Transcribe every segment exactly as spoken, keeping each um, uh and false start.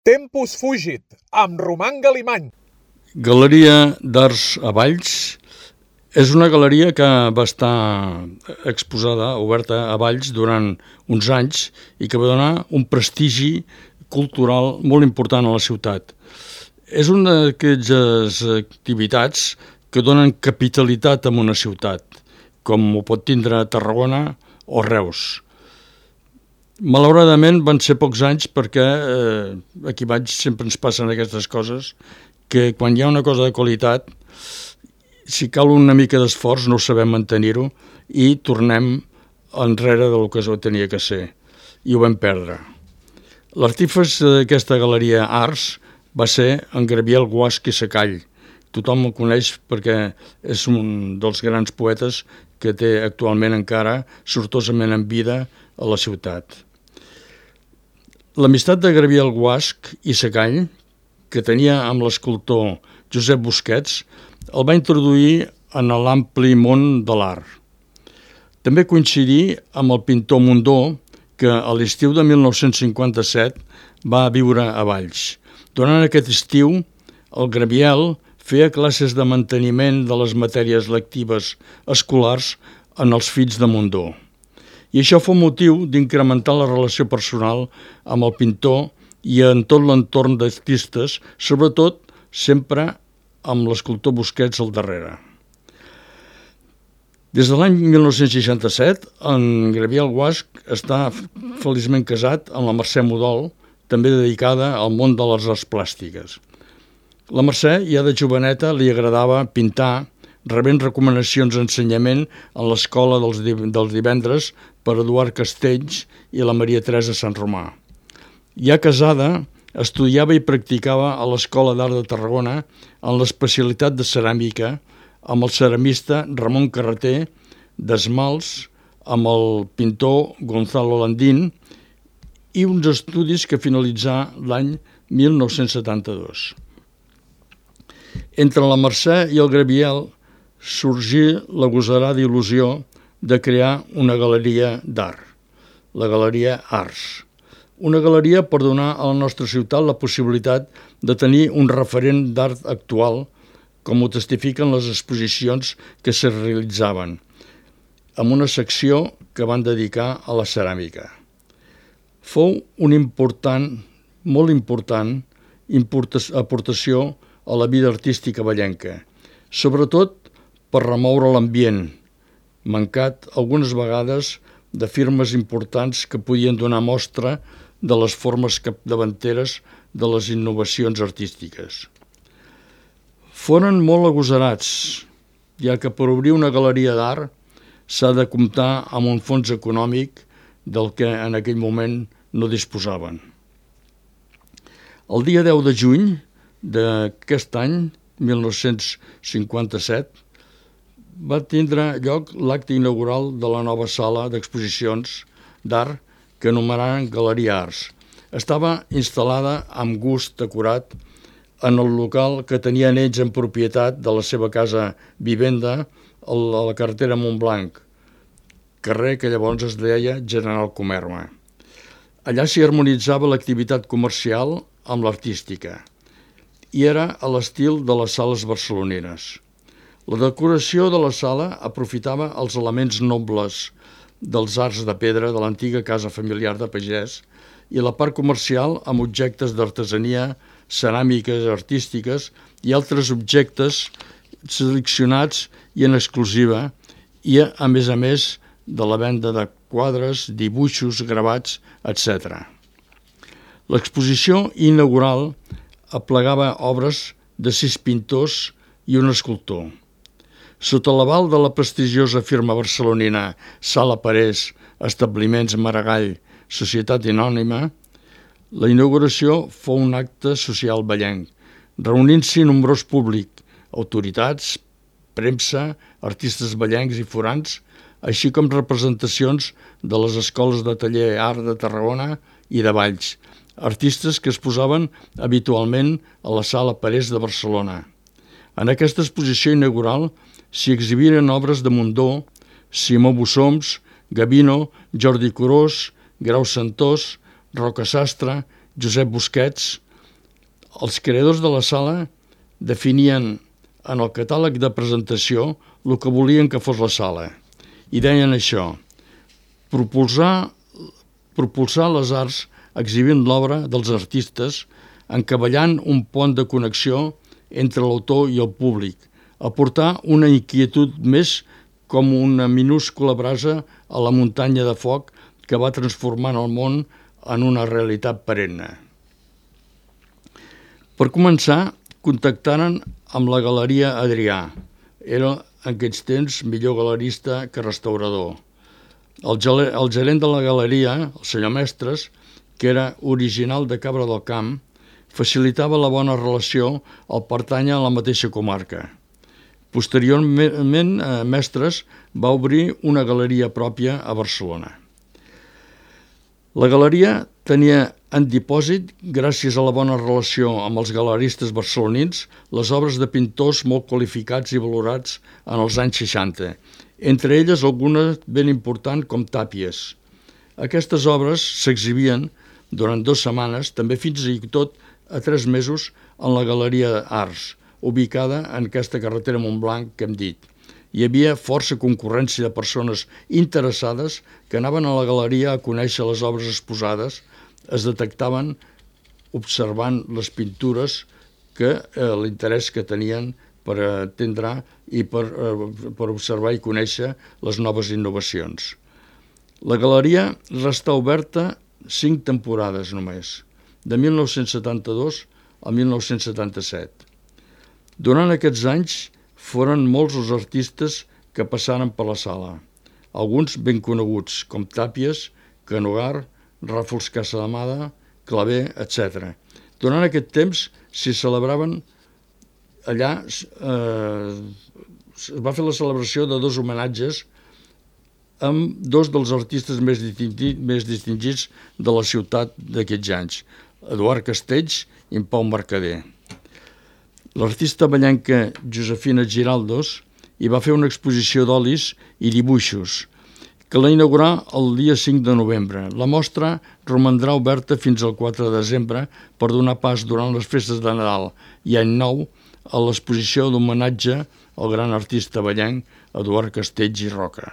Tempus fugit, amb Roman Galimany. Galeria d'Arts a Valls és una galeria que va estar exposada, oberta a Valls durant uns anys i que va donar un prestigi cultural molt important a la ciutat. És una d'aquelles activitats que donen capitalitat a una ciutat, com ho pot tindre Tarragona o Reus. Malauradament van ser pocs anys perquè eh, aquí a Valls sempre ens passen aquestes coses, que quan hi ha una cosa de qualitat, si cal una mica d'esforç no sabem mantenir-ho i tornem enrere del que ho tenia que ser, i ho vam perdre. L'artífex d'aquesta galeria Arts va ser en Gabriel Guasch i Secall. Tothom el coneix perquè és un dels grans poetes que té actualment encara sortosament en vida a la ciutat. L'amistat de Gabriel Guasch i Secall, que tenia amb l'escultor Josep Busquets, el va introduir en l'ampli món de l'art. També coincidí amb el pintor Mundó, que a l'estiu de mil nou-cents cinquanta-set va viure a Valls. Durant aquest estiu, el Gabriel feia classes de manteniment de les matèries lectives escolars en els fills de Mundó. I això fou motiu d'incrementar la relació personal amb el pintor i en tot l'entorn d'artistes, sobretot sempre amb l'escultor Busquets al darrere. Des de l'any mil nou-cents seixanta-set, en Gabriel Guasch està feliçment casat amb la Mercè Modol, també dedicada al món de les arts plàstiques. La Mercè, ja de joveneta, li agradava pintar, rebent recomanacions d'ensenyament a l'escola dels, dels divendres per Eduard Castells i la Maria Teresa Sant Romà. Ja casada, estudiava i practicava a l'Escola d'Art de Tarragona en l'especialitat de ceràmica amb el ceramista Ramon Carreter, d'esmalts amb el pintor Gonzalo Landín i uns estudis que finalitzà l'any mil nou-cents setanta-dos. Entre la Mercè i el Gabriel sorgí l'agosarada il·lusió de crear una galeria d'art, la Galeria Arts. Una galeria per donar a la nostra ciutat la possibilitat de tenir un referent d'art actual, com ho testifiquen les exposicions que se realitzaven, amb una secció que van dedicar a la ceràmica. Fou una important, molt important, aportació a la vida artística vallenca, sobretot per remoure l'ambient, mancat algunes vegades de firmes importants que podien donar mostra de les formes capdavanteres de les innovacions artístiques. Foren molt agosarats, ja que per obrir una galeria d'art s'ha de comptar amb un fons econòmic del que en aquell moment no disposaven. El dia deu de juny d'aquest any, mil nou-cents cinquanta-set, va tindre lloc l'acte inaugural de la nova sala d'exposicions d'art que anomenaren Galeria Arts. Estava instal·lada amb gust acurat en el local que tenien ells en propietat de la seva casa vivenda a la carretera Montblanc, carrer que llavors es deia General Comerma. Allà s'hi harmonitzava l'activitat comercial amb l'artística i era a l'estil de les sales barcelonines. La decoració de la sala aprofitava els elements nobles dels arcs de pedra de l'antiga casa familiar de pagès i la part comercial amb objectes d'artesania, ceràmiques artístiques i altres objectes seleccionats i en exclusiva i, a més a més, de la venda de quadres, dibuixos, gravats, etcètera. L'exposició inaugural aplegava obres de sis pintors i un escultor. Sota l'aval de la prestigiosa firma barcelonina Sala Parés, Establiments Maragall, Societat Anònima, la inauguració fou un acte social vallenc, reunint-s'hi nombrós públic, autoritats, premsa, artistes vallencs i forans, així com representacions de les escoles de taller art de Tarragona i de Valls, artistes que es posaven habitualment a la Sala Parés de Barcelona. En aquesta exposició inaugural s'hi exhibiren obres de Mundó, Simó Bussoms, Gavino, Jordi Curós, Grau Santós, Roca Sastre, Josep Busquets, Els creadors de la sala definien en el catàleg de presentació el que volien que fos la sala i deien això: propulsar, propulsar les arts exhibint l'obra dels artistes, encavallant un pont de connexió entre l'autor i el públic, aportar una inquietud més com una minúscula brasa a la muntanya de foc que va transformant el món en una realitat perenne. Per començar, contactaren amb la Galeria Adrià. Era en aquests temps millor galerista que restaurador. El, el gerent de la galeria, el senyor Mestres, que era original de Cabra del Camp, facilitava la bona relació al pertànyer a la mateixa comarca. Posteriorment, Mestres va obrir una galeria pròpia a Barcelona. La galeria tenia en dipòsit, gràcies a la bona relació amb els galeristes barcelonins, les obres de pintors molt qualificats i valorats en els anys seixanta, entre elles algunes ben importants com Tàpies. Aquestes obres s'exhibien durant dues setmanes, també fins i tot a tres mesos, en la Galeria Arts, ubicada en aquesta carretera Montblanc que hem dit. Hi havia força concurrència de persones interessades que anaven a la galeria a conèixer les obres exposades, es detectaven observant les pintures que eh, l'interès que tenien per entendre i per, eh, per observar i conèixer les noves innovacions. La galeria restà oberta cinc temporades només, de mil nou-cents setanta-dos a mil nou-cents setanta-set. Durant aquests anys foren molts els artistes que passaren per la sala, alguns ben coneguts, com Tàpies, Canogar, Ràfols Casademada, Clavé, etcètera. Durant aquest temps s'hi celebraven allà, eh, es va fer la celebració de dos homenatges amb dos dels artistes més distingits, més distingits de la ciutat d'aquests anys, Eduard Castells i en Pau Mercader. L'artista ballenca Josefina Giraldos hi va fer una exposició d'olis i dibuixos, que la inaugurà el dia cinc de novembre. La mostra romandrà oberta fins al quatre de desembre per donar pas durant les festes de Nadal i Any Nou a l'exposició d'homenatge al gran artista ballenc Eduard Castells i Roca.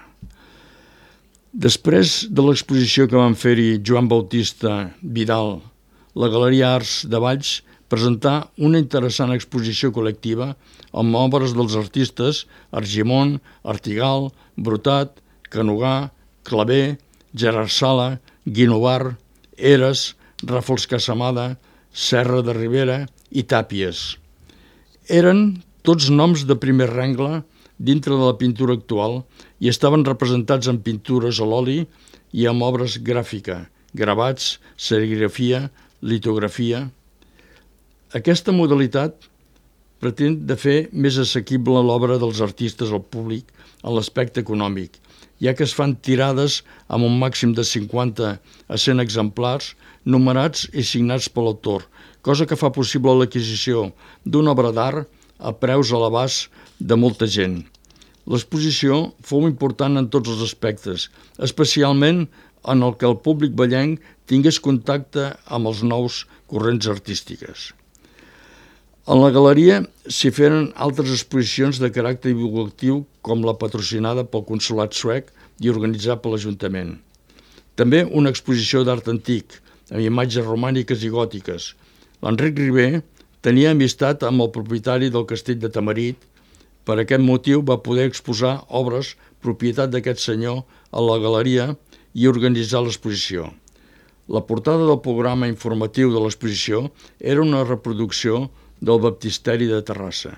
Després de l'exposició que van fer-hi Joan Bautista Vidal, la Galeria Arts de Valls presentà una interessant exposició col·lectiva amb obres dels artistes Argimon, Artigal, Brutat, Canugà, Clavé, Gerard Sala, Guinovar, Eres, Ràfols Casamada, Serra de Ribera i Tàpies. Eren tots noms de primer rengle dintre de la pintura actual i estaven representats en pintures a l'oli i amb obres gràfica, gravats, serigrafia, litografia. Aquesta modalitat pretén de fer més assequible l'obra dels artistes al públic en l'aspecte econòmic, ja que es fan tirades amb un màxim de cinquanta a cent exemplars numerats i signats per l'autor, cosa que fa possible l'adquisició d'una obra d'art a preus elevats de molta gent. L'exposició fou important en tots els aspectes, especialment en el que el públic ballenc tingués contacte amb els nous corrents artístiques. En la galeria s'hi feren altres exposicions de caràcter divulgatiu com la patrocinada pel Consolat suec i organitzada per l'Ajuntament. També una exposició d'art antic, amb imatges romàniques i gòtiques. L'Enric Ribé tenia amistat amb el propietari del castell de Tamarit. Per aquest motiu va poder exposar obres propietat d'aquest senyor a la galeria i organitzar l'exposició. La portada del programa informatiu de l'exposició era una reproducció del baptisteri de Terrassa.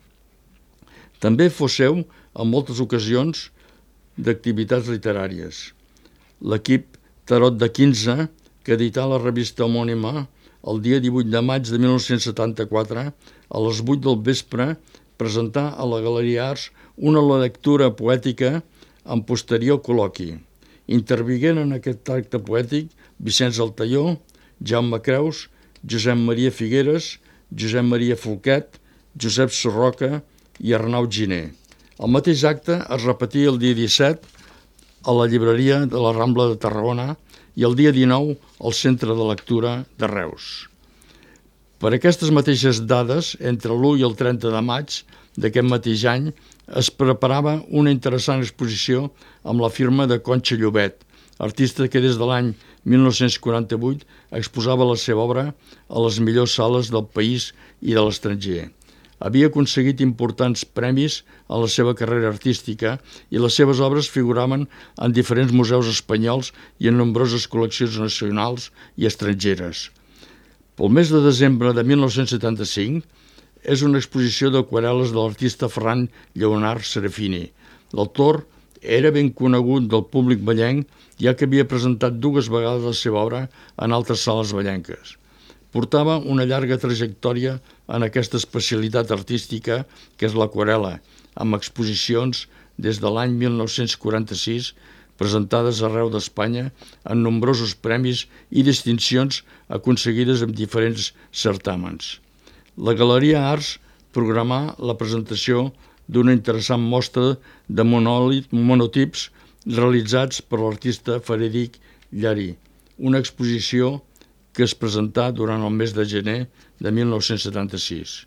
També fou seu en moltes ocasions d'activitats literàries. L'equip Tarot de quinze, que edità la revista homònima el dia divuit de maig de mil nou-cents setanta-quatre, a les vuit del vespre, presentà a la Galeria Arts una lectura poètica en posterior col·loqui. Intervingueren en aquest acte poètic Vicenç Altaió, Jaume Creus, Josep Maria Figueres, Josep Maria Folquet, Josep Sarroca i Arnau Giner. El mateix acte es repetia el dia disset a la llibreria de la Rambla de Tarragona i el dia dinou al Centre de Lectura de Reus. Per aquestes mateixes dades, entre l'u i el trenta de maig d'aquest mateix any, es preparava una interessant exposició amb la firma de Concha Llobet, artista que des de l'any mil nou-cents quaranta-vuit exposava la seva obra a les millors sales del país i de l'estranger. Havia aconseguit importants premis a la seva carrera artística i les seves obres figuraven en diferents museus espanyols i en nombroses col·leccions nacionals i estrangeres. Pel mes de desembre de mil nou-cents setanta-cinc és una exposició d'aquarel·les de l'artista Ferran Lleonard Serafini. L'autor era ben conegut del públic ballenc, ja que havia presentat dues vegades la seva obra en altres sales ballenques. Portava una llarga trajectòria en aquesta especialitat artística que és l'aquarel·la, amb exposicions des de l'any mil nou-cents quaranta-sis presentades arreu d'Espanya en nombrosos premis i distincions aconseguides en diferents certàmens. La Galeria Arts programà la presentació d'una interessant mostra de monotips realitzats per l'artista Frederic Llarí, una exposició que es presentà durant el mes de gener de mil nou-cents setanta-sis.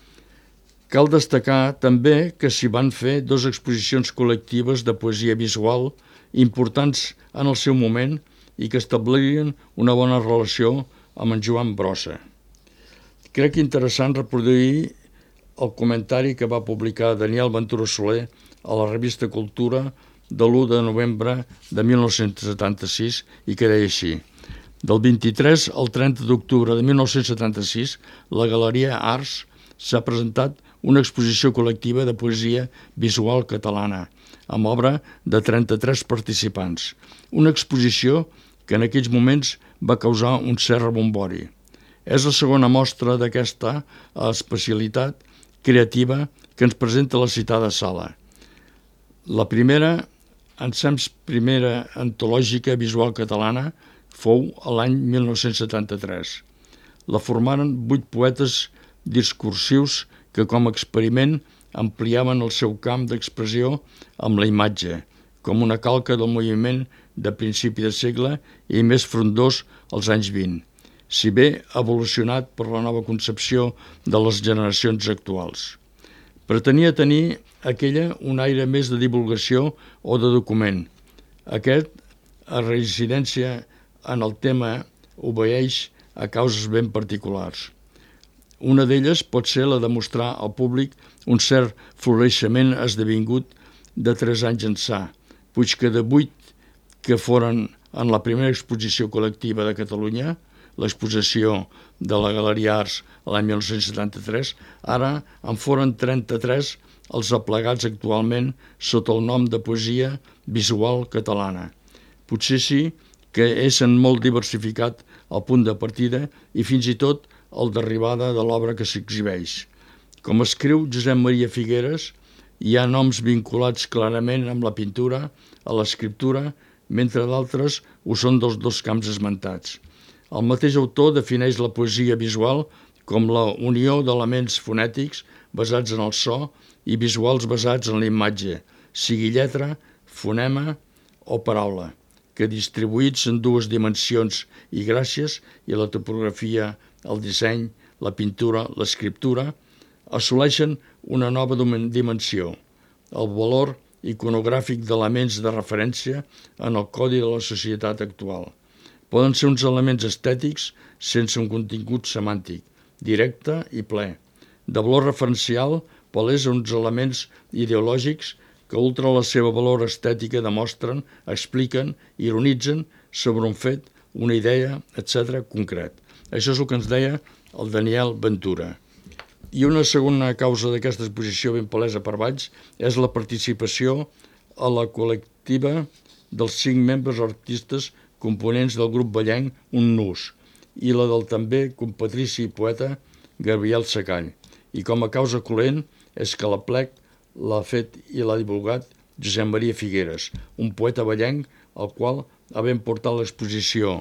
Cal destacar també que s'hi van fer dues exposicions col·lectives de poesia visual importants en el seu moment i que establien una bona relació amb en Joan Brossa. Crec interessant reproduir el comentari que va publicar Daniel Ventura Soler a la revista Cultura de l'u de novembre de mil nou-cents setanta-sis i que deia així: del vint-i-tres al trenta d'octubre de mil nou-cents setanta-sis, la Galeria Arts s'ha presentat una exposició col·lectiva de poesia visual catalana, amb obra de trenta-tres participants. Una exposició que en aquells moments va causar un cert rebombori. És la segona mostra d'aquesta especialitat creativa que ens presenta la citada sala. La primera, ensems primera antològica visual catalana, fou a l'any mil nou-cents setanta-tres. La formaren vuit poetes discursius que com a experiment ampliaven el seu camp d'expressió amb la imatge, com una calca del moviment de principi de segle i més frondós als anys vint, si bé evolucionat per la nova concepció de les generacions actuals. Pretenia tenir aquella un aire més de divulgació o de document. Aquest, a reincidència en el tema, obeeix a causes ben particulars. Una d'elles pot ser la de mostrar al públic un cert floreixement esdevingut de tres anys ençà, puix que de vuit que foren en la primera exposició col·lectiva de Catalunya, l'exposició de la Galeria Arts l'any mil nou-cents setanta-tres, ara en foren trenta-tres els aplegats actualment sota el nom de poesia visual catalana. Potser sí que és molt diversificat el punt de partida i fins i tot el d'arribada de l'obra que s'exhibeix. Com escriu Josep Maria Figueres, hi ha noms vinculats clarament amb la pintura, a l'escriptura, mentre d'altres ho són dels dos camps esmentats. El mateix autor defineix la poesia visual com la unió d'elements fonètics basats en el so i visuals basats en la imatge, sigui lletra, fonema o paraula, que distribuïts en dues dimensions i gràcies i la topografia, el disseny, la pintura, l'escriptura, assoleixen una nova dimensió, el valor iconogràfic d'elements de referència en el codi de la societat actual. Poden ser uns elements estètics sense un contingut semàntic, directe i ple, de valor referencial palès a uns elements ideològics que ultra la seva valor estètica demostren, expliquen, ironitzen sobre un fet, una idea, etcètera concret. Això és el que ens deia el Daniel Ventura. I una segona causa d'aquesta exposició ben palesa per baix és la participació a la col·lectiva dels cinc membres artistes components del grup ballenc Un Nus i la del també compatrici i poeta Gabriel Sacall. I com a causa colent és que l'aplec l'ha fet i l'ha divulgat Josep Maria Figueres, un poeta ballenc al qual, havent portat l'exposició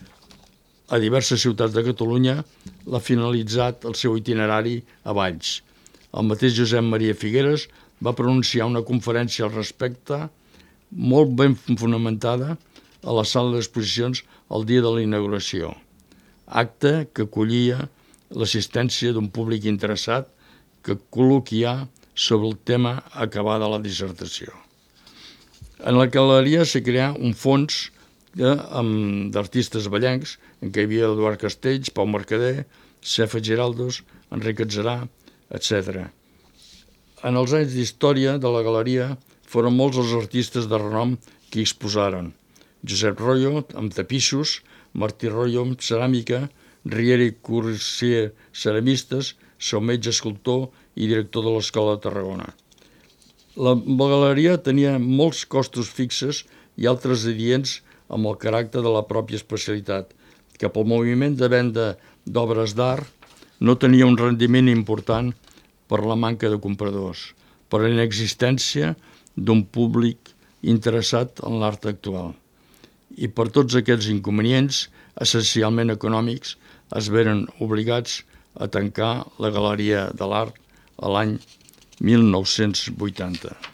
a diverses ciutats de Catalunya, l'ha finalitzat el seu itinerari a Valls. El mateix Josep Maria Figueres va pronunciar una conferència al respecte molt ben fonamentada a la sala d'exposicions el dia de la inauguració, acte que acollia l'assistència d'un públic interessat que col·loquià sobre el tema acabada la dissertació. En la galeria se creà un fons d'artistes ballencs, en què hi havia Eduard Castells, Pau Mercader, Cefa Giraldos, Enric Atzerà, etcètera. En els anys d'història de la galeria foren molts els artistes de renom que hi exposaren. Josep Royo, amb tapissos, Martí Royo, amb ceràmica, Riera i Cursier, ceramistes, Saumetge, escultor i director de l'Escola de Tarragona. La galeria tenia molts costos fixes i altres adients amb el caràcter de la pròpia especialitat, que pel moviment de venda d'obres d'art no tenia un rendiment important per la manca de compradors, per la inexistència d'un públic interessat en l'art actual. I per tots aquests inconvenients, essencialment econòmics, es veren obligats a tancar la Galeria de l'Art a l'any mil nou-cents vuitanta.